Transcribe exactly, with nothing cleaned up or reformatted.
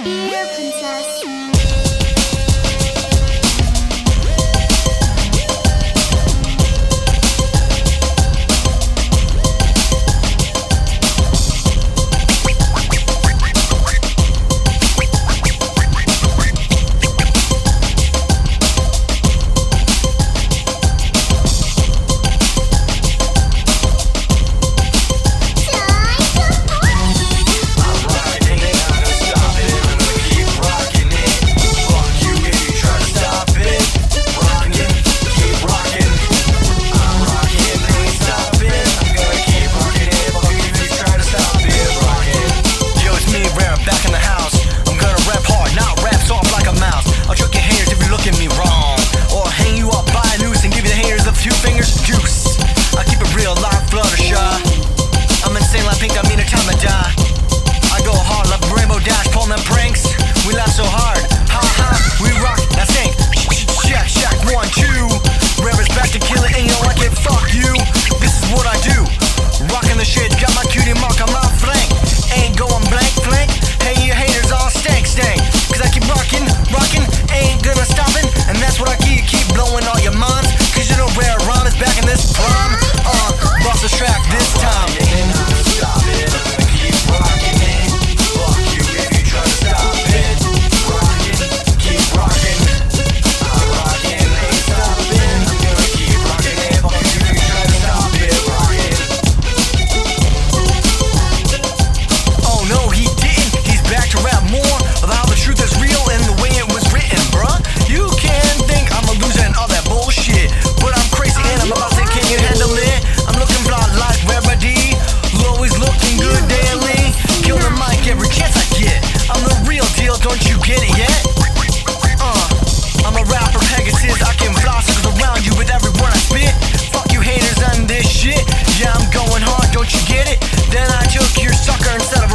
Dear princess. Don't you get it yet? Uh, I'm a rapper Pegasus, I can fly circles around you with every word I spit. Fuck you haters on this shit, yeah I'm going hard, don't you get it? Then I took your sucker instead of